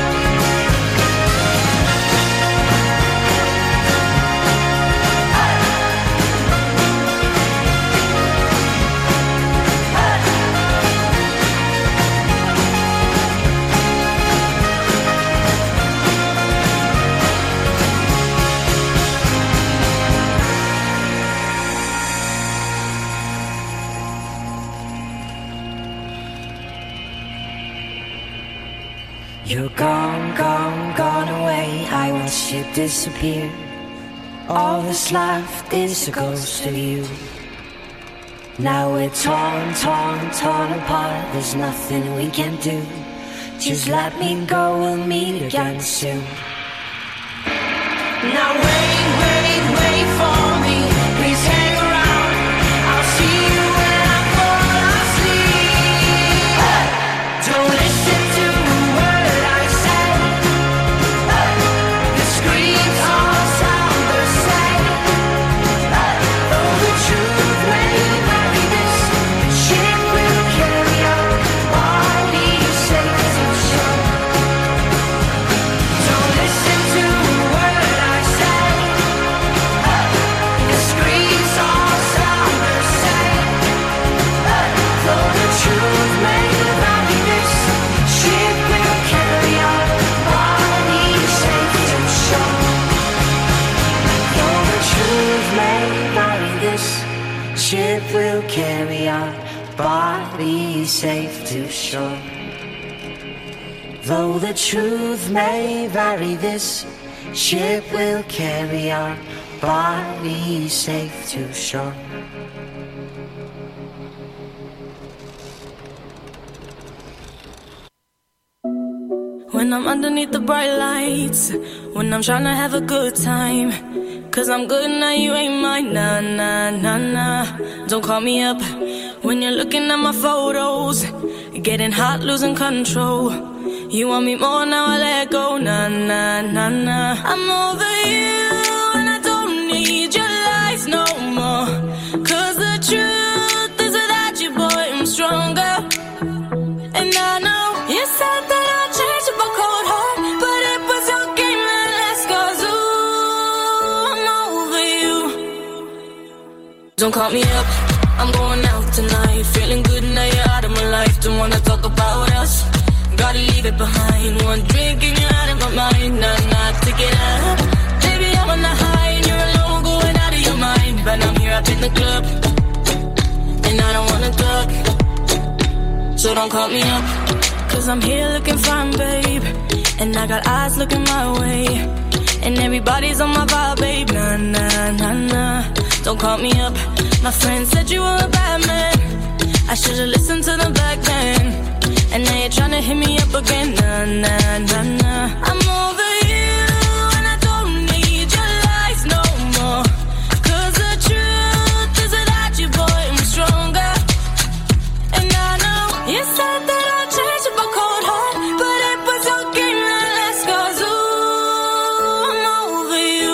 You're gone, gone, gone away. I watched you disappear. All that's left is a ghost of you. Now we're torn, torn, torn apart. There's nothing we can do. Just let me go, we'll meet again soon. Now wait, wait, wait for me. Please hang around. I'll see you when I fall asleep. Don't listen to a word I say. The screams all sound the same. Though the truth may vary, this ship will carry our bodies safe to shore. Don't listen to a word I say. The screams all sound the same. Though the truth may vary, this ship will carry our bodies safe to shore. Though the truth may vary, this ship will carry our bodies safe to shore. Though the truth may vary, this ship will carry our bodies safe to shore. When I'm underneath the bright lights, when I'm trying to have a good time. Cause I'm good now, you ain't mine, nah, nah, nah, nah. Don't call me up when you're looking at my photos. Getting hot, losing control. You want me more, now I let go, nah, nah, nah, nah. I'm over you and I don't need your lies no more. Cause the truth is without you, boy, I'm stronger. And I know you said that I'd change up a cold heart, but it was your game that last, cause ooh, I'm over you. Don't call me up, I'm going out tonight. Feeling good now you're out of my life. Don't wanna talk about us, gotta leave it behind. One drink and you're out of my mind. Nah, nah, take it out. Baby, I'm on the high and you're alone, going out of your mind. But I'm here up in the club, and I don't wanna talk. So don't call me up, cause I'm here looking fine, babe. And I got eyes looking my way. And everybody's on my vibe, babe. Nah, nah, nah, nah. Don't call me up. My friend said you were a bad man. I should've listened to them back then. And now you're tryna hit me up again. Nah, nah, nah, nah. I'm over you and I don't need your lies no more. Cause the truth is without you, boy, I'm stronger. And I know you said that I'd change up a cold heart, but it was your game that last, cause ooh, I'm over you.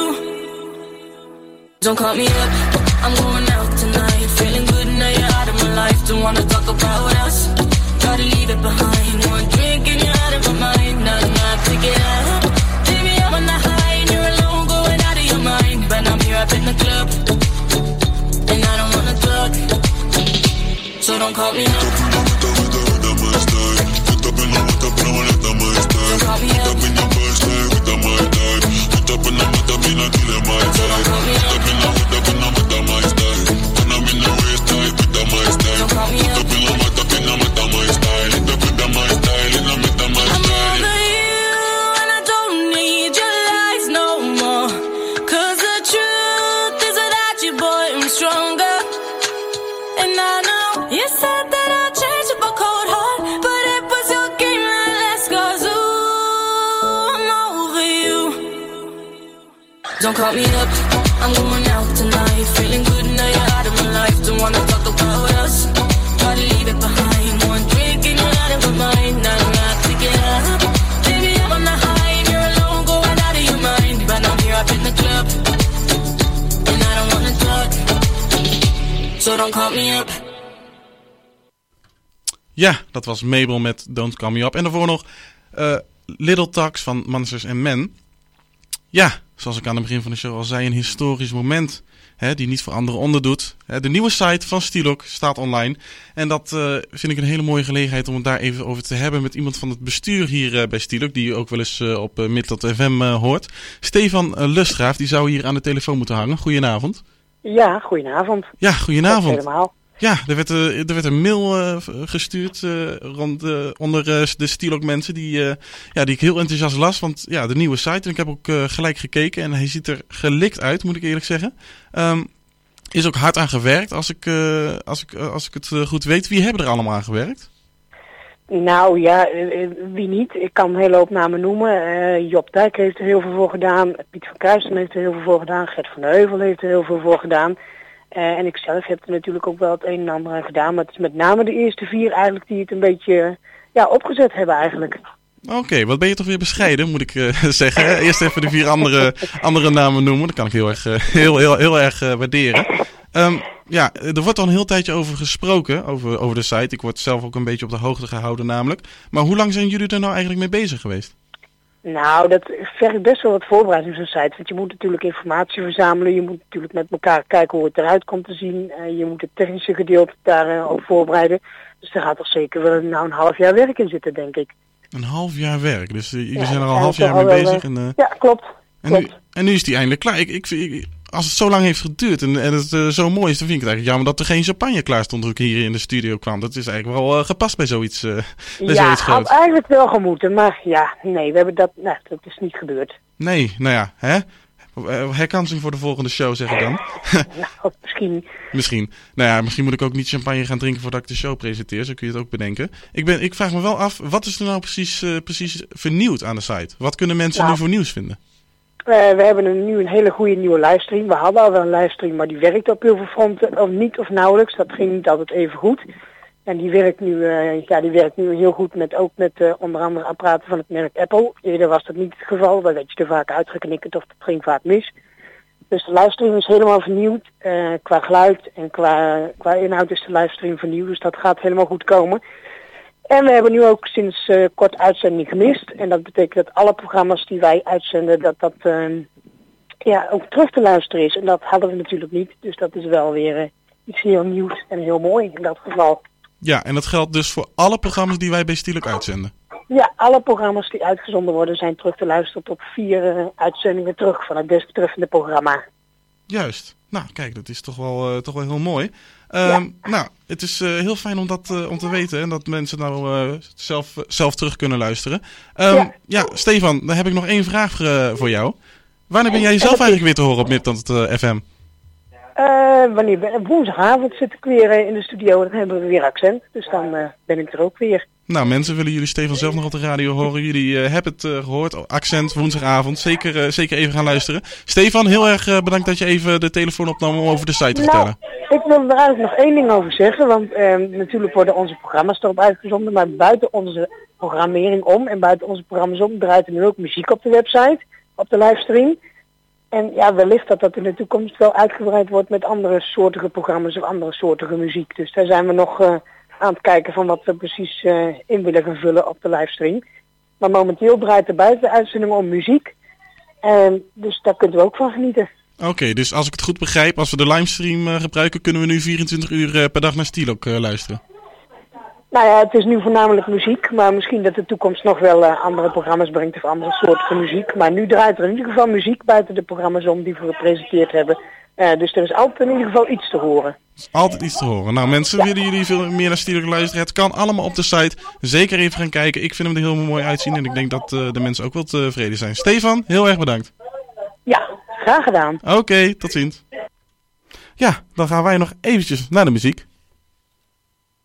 Don't call me up, I'm going out tonight. Feeling good now you're out of my life. Don't wanna talk about us, gotta leave it behind. One drink and you're out of my mind. Nah, nah, take it out. Baby, I'm on the high and you're alone, going out of your mind. But I'm here up in the club, and I don't wanna talk. So don't call me up. Is You said that I'd change up a cold heart, but it was your game that last. 'Cause ooh, I'm over you. Don't call me up, I'm going out tonight. Feeling good now you're out of my life. Don't wanna talk about us, gotta leave it behind. One drink and you're out of my mind. Now I'm not to get up. Baby, I'm on the high and you're alone, going out of your mind. But I'm here up in the club, and I don't wanna talk, so don't call me up. Ja, dat was Mabel met Don't Call Me Up. En daarvoor nog uh, Little Talks van Monsters and Men. Ja, zoals ik aan het begin van de show al zei, een historisch moment. Hè, die niet voor anderen onderdoet. Hè, de nieuwe site van Stylok staat online. En dat uh, vind ik een hele mooie gelegenheid om het daar even over te hebben met iemand van het bestuur hier uh, bij Stylok. Die ook wel eens uh, op uh, Midland F M uh, hoort. Stefan uh, Lustgraaf, die zou hier aan de telefoon moeten hangen. Goedenavond. Ja, goedenavond. Ja, goedenavond. Helemaal. Ja, er werd, uh, er werd een mail uh, gestuurd uh, rond, uh, onder uh, de Stylok mensen die, uh, ja, die ik heel enthousiast las. Want ja, de nieuwe site, en ik heb ook uh, gelijk gekeken en hij ziet er gelikt uit, moet ik eerlijk zeggen. Um, is ook hard aan gewerkt, als ik, uh, als ik, uh, als ik het uh, goed weet. Wie hebben er allemaal aan gewerkt? Nou ja, eh, wie niet? Ik kan een hele hoop namen noemen. Uh, Job Dijk heeft er heel veel voor gedaan. Piet van Kruisten heeft er heel veel voor gedaan. Gert van de Heuvel heeft er heel veel voor gedaan. Uh, en ik zelf heb er natuurlijk ook wel het een en ander aan gedaan. Maar het is met name de eerste vier eigenlijk die het een beetje ja, opgezet hebben eigenlijk. Oké, okay, wat ben je toch weer bescheiden, moet ik uh, zeggen. Hè? Eerst even de vier andere, andere namen noemen. Dat kan ik heel erg, uh, heel, heel, heel erg uh, waarderen. Um, ja, er wordt al een heel tijdje over gesproken, over, over de site. Ik word zelf ook een beetje op de hoogte gehouden namelijk. Maar hoe lang zijn jullie er nou eigenlijk mee bezig geweest? Nou, dat vergt best wel wat voorbereiding zo'n site. Want je moet natuurlijk informatie verzamelen. Je moet natuurlijk met elkaar kijken hoe het eruit komt te zien. Uh, je moet het technische gedeelte daarop uh, voorbereiden. Dus daar gaat toch zeker wel nou, een half jaar werk in zitten, denk ik. Een half jaar werk. Dus uh, jullie ja, zijn er al een half jaar mee wel, bezig. Uh, en, uh, ja, klopt. En, klopt. Nu, en nu is die eindelijk klaar. Ik, ik, ik, als het zo lang heeft geduurd en, en het uh, zo mooi is, dan vind ik het eigenlijk jammer dat er geen champagne klaar stond toen ik hier in de studio kwam. Dat is eigenlijk wel uh, gepast bij zoiets, uh, bij ja, zoiets groots. had eigenlijk wel gemoeten, maar ja, nee, we hebben dat, nou, dat is niet gebeurd. Nee, nou ja, hè? Herkansing voor de volgende show, zeg ik dan. nou, misschien. Misschien. Nou ja, misschien moet ik ook niet champagne gaan drinken voordat ik de show presenteer. Zo kun je het ook bedenken. Ik, ben, ik vraag me wel af, wat is er nou precies, uh, precies vernieuwd aan de site? Wat kunnen mensen nou, nu voor nieuws vinden? Uh, we hebben een, nu een hele goede nieuwe livestream. We hadden al wel een livestream, maar die werkt op heel veel fronten. Of niet of nauwelijks. Dat ging niet altijd even goed. En die werkt nu, uh, ja, die werkt nu heel goed met ook met uh, onder andere apparaten van het merk Apple. Eerder was dat niet het geval. Dan werd je er vaak uitgeknikkerd of dat ging vaak mis. Dus de livestream is helemaal vernieuwd. Uh, qua geluid en qua, qua inhoud is de livestream vernieuwd. Dus dat gaat helemaal goed komen. En we hebben nu ook sinds uh, kort uitzending gemist. En dat betekent dat alle programma's die wij uitzenden, dat dat uh, ja, ook terug te luisteren is. En dat hadden we natuurlijk niet. Dus dat is wel weer uh, iets heel nieuws en heel mooi in dat geval. Ja, en dat geldt dus voor alle programma's die wij bij Stylok uitzenden? Ja, alle programma's die uitgezonden worden zijn terug te luisteren tot vier uh, uitzendingen terug van het desbetreffende programma. Juist. Nou, kijk, dat is toch wel, uh, toch wel heel mooi. Um, ja. Nou, het is uh, heel fijn om dat uh, om te weten en dat mensen nou uh, zelf, uh, zelf terug kunnen luisteren. Um, ja. ja, Stefan, dan heb ik nog één vraag uh, voor jou. Wanneer ben jij jezelf eigenlijk weer te horen op Midland uh, F M? Uh, wanneer ben, woensdagavond zit ik weer uh, in de studio en dan hebben we weer accent. Dus dan uh, ben ik er ook weer. Nou, mensen, willen jullie Stefan zelf nog op de radio horen? Jullie uh, hebben het uh, gehoord. Accent, woensdagavond. Zeker, uh, zeker even gaan luisteren. Stefan, heel erg uh, bedankt dat je even de telefoon opnam om over de site te nou, vertellen. Ik wil er eigenlijk nog één ding over zeggen. Want uh, natuurlijk worden onze programma's erop uitgezonden. Maar buiten onze programmering om en buiten onze programma's om draait er nu ook muziek op de website. Op de livestream. En ja, wellicht dat dat in de toekomst wel uitgebreid wordt met andere soortige programma's of andere soortige muziek. Dus daar zijn we nog uh, aan het kijken van wat we precies uh, in willen gaan vullen op de livestream. Maar momenteel draait er buiten de uitzending om muziek. En dus daar kunnen we ook van genieten. Oké, okay, dus als ik het goed begrijp, als we de livestream uh, gebruiken, kunnen we nu vierentwintig uur uh, per dag naar Stylok uh, luisteren? Nou ja, het is nu voornamelijk muziek, maar misschien dat de toekomst nog wel uh, andere programma's brengt of andere soorten muziek. Maar nu draait er in ieder geval muziek buiten de programma's om die we gepresenteerd hebben. Uh, dus er is altijd in ieder geval iets te horen. Is altijd iets te horen. Nou mensen, ja. Willen jullie veel meer naar Stylok luisteren? Het kan allemaal op de site. Zeker even gaan kijken. Ik vind hem er heel mooi uitzien en ik denk dat uh, de mensen ook wel tevreden zijn. Stefan, heel erg bedankt. Ja, graag gedaan. Oké, okay, tot ziens. Ja, dan gaan wij nog eventjes naar de muziek.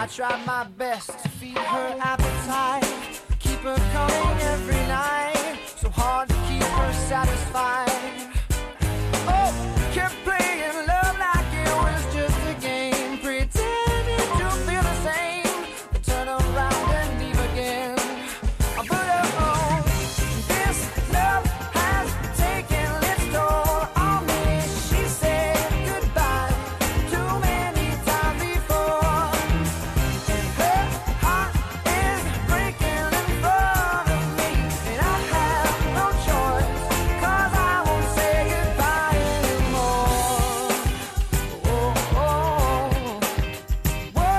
I tried my best to feed her appetite, keep her coming every night, so hard to keep her satisfied. Oh, kept playing love like it was just a game, pretending to feel the same, but turn around and leave again. But oh, this love has taken its toll on me. She said goodbye too many times before, and her heart is breaking in front of me, and I have no choice, 'cause I won't say goodbye anymore. Oh, oh, whoa,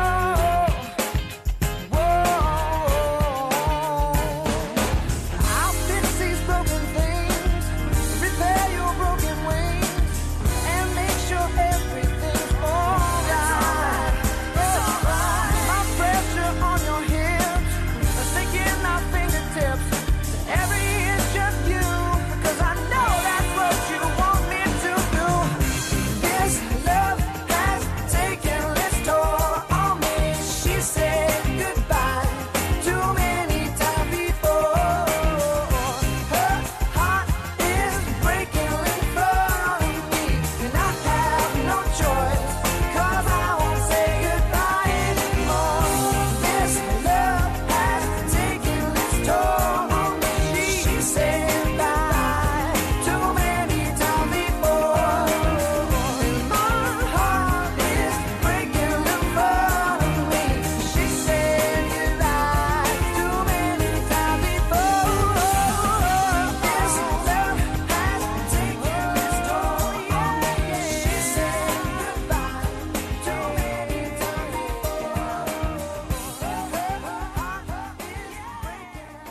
whoa. I'll fix these broken things, repair your broken wings, and make sure everything's alright. My pressure on your hips, sinking my fingertips, every inch of you, 'cause I know that's what you want me to do. This love has taken its toll on me. She said goodbye too many times before. Her heart is breaking in front of me, and I have no choice, 'cause I won't say goodbye anymore. This love has taken its toll on me. She said goodbye too many times before, and my heart is breaking in front of me. She said goodbye too many times before. This love has taken its toll on me. She said goodbye too many times before. Her heart is breaking in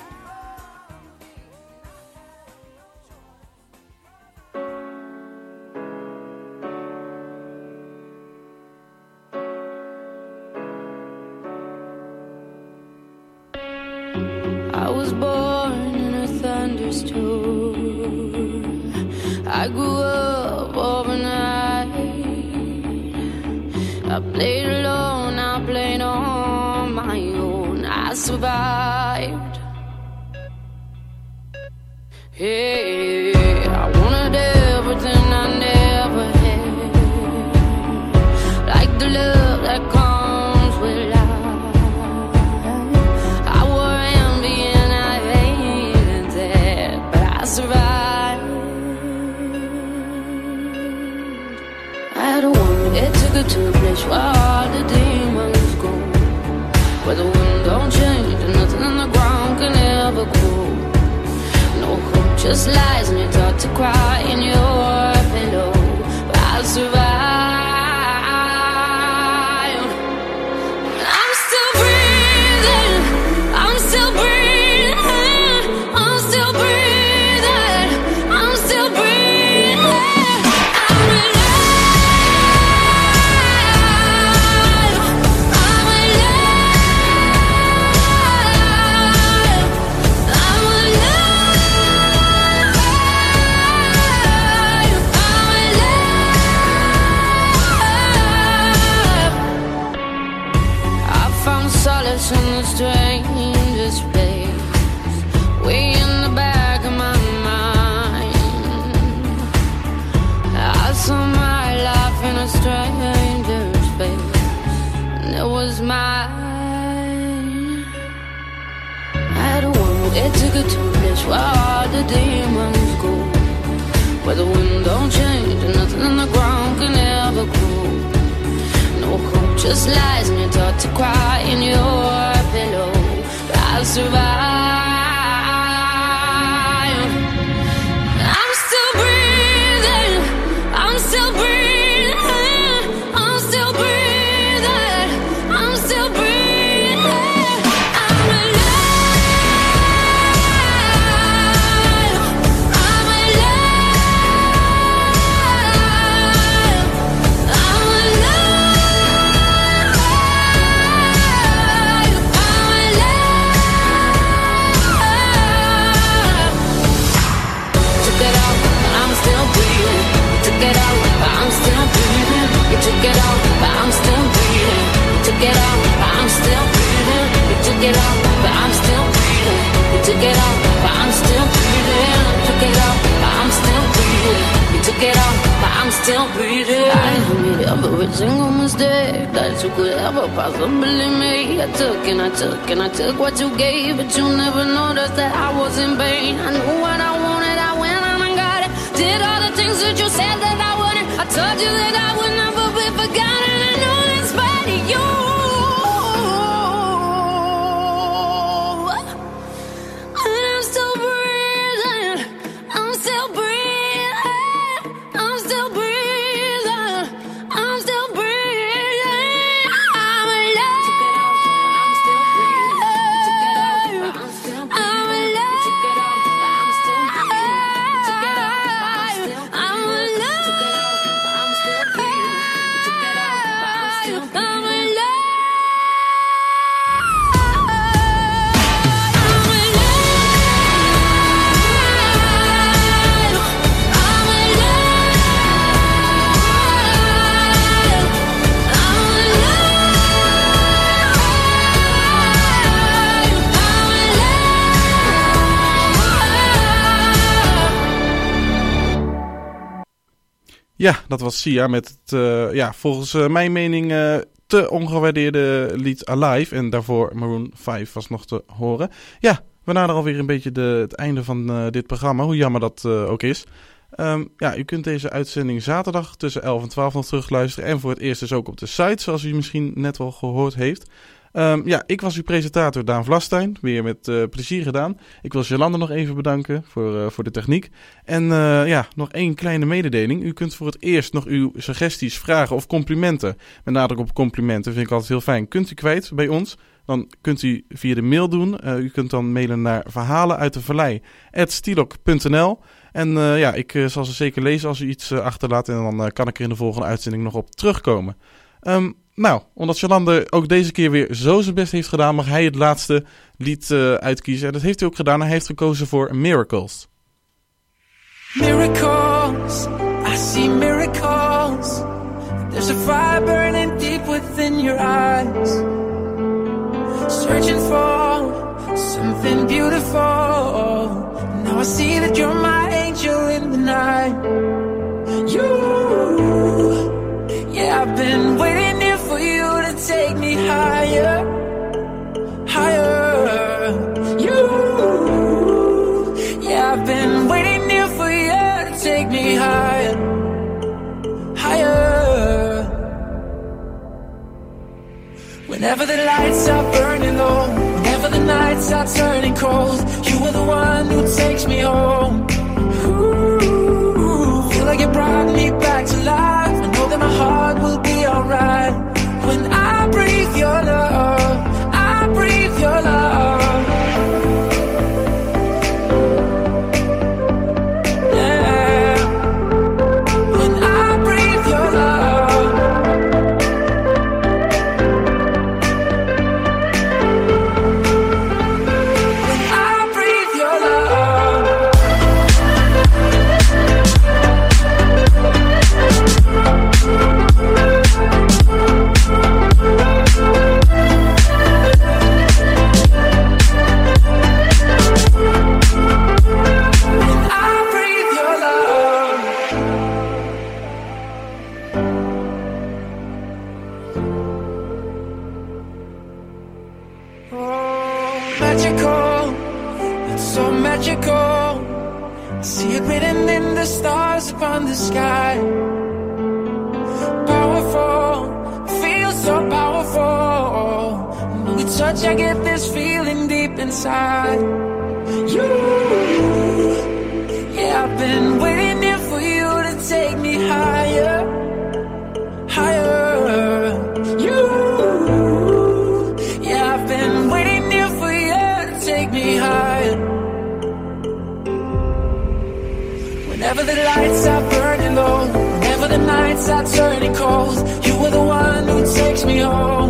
I was born in a thunderstorm. I grew up overnight. I played alone, I played on my own. I survived. Hey, I wanted everything I never had, like the love that comes with life. I wore envy and I hated that, but I survived. I had a woman that took her to a place where all the demons go, where the wind don't change and nothing on the ground can ever grow. No hope, just lies, and you're taught to cry in your pillow. But I survived. I'm still breathing. I'm still breathing. I'm still breathing. I'm still breathing. I'm alive. I'm alive. I'm alive. I found solace in the strangest place, way in the back of my mind. I saw my life in a stranger's face, and it was mine. I had a woman that took her to a place where all the demons go, where the wind don't change and nothing on the ground can ever grow. No hope, just lies, and you're taught to cry in your pillow. But I survived. I'm still breathing. I'm still breathing. I'm still breathing. I'm still breathing. I'm alive. I'm alive. I'm alive. I'm alive. every single mistake that you could ever possibly make. I took and I took and I took what you gave, but you never noticed that I was in vain. I knew what I wanted, I went and I got it. Did all the things that you said that I wouldn't. I told you that I would never be forgotten. I know in spite of you. And I'm still breathing. I'm still breathing. I'm still breathing. I'm still breathing. I'm alive. I'm still breathing. I'm alive. I'm still breathing. I'm alive. I'm still breathing. I'm alive. Ja, dat was Sia met het, uh, ja, volgens uh, mijn mening uh, te ongewaardeerde lied Alive. En daarvoor Maroon vijf was nog te horen. Ja, we naderen alweer een beetje de, het einde van uh, dit programma, hoe jammer dat uh, ook is. Um, ja, u kunt deze uitzending zaterdag tussen elf en twaalf nog terugluisteren. En voor het eerst dus ook op de site, zoals u misschien net wel gehoord heeft. Um, ja, ik was uw presentator Daan Vlastein, weer met uh, plezier gedaan. Ik wil Jolande nog even bedanken voor, uh, voor de techniek. En uh, ja, nog één kleine mededeling. U kunt voor het eerst nog uw suggesties, vragen of complimenten, met nadruk op complimenten, vind ik altijd heel fijn, kunt u kwijt bij ons. Dan kunt u via de mail doen. Uh, u kunt dan mailen naar verhalen uit de vallei at stilok punt n l. En uh, ja, ik uh, zal ze zeker lezen als u iets uh, achterlaat. En dan uh, kan ik er in de volgende uitzending nog op terugkomen. Um, nou, omdat Jolande ook deze keer weer zo zijn best heeft gedaan, mag hij het laatste lied uh, uitkiezen. En dat heeft hij ook gedaan. Hij heeft gekozen voor Miracles. Miracles, I see miracles. There's a fire burning deep within your eyes. Searching for something beautiful. Now I see that you're my angel in the night. You, yeah, I've been waiting here for you to take me higher, higher. You, yeah, I've been waiting here for you to take me higher, higher. Whenever the lights are burning low, whenever the nights are turning cold, you are the one who takes me home. Ooh, feel like you brought me back to life. I know that my heart will be alright when I breathe your love. I breathe your love. Yeah, when I breathe your love. When I breathe your love. When I breathe your love. Oh, magical, it's so magical. I see it written in the stars upon the sky. Powerful, feels so powerful. When we touch, I get this feeling deep inside. You, yeah, I've been waiting here for you to take me higher, higher. You, yeah, I've been waiting here for you to take me higher. Whenever the lights are burning low, whenever the nights are turning cold, you are the one who takes me home.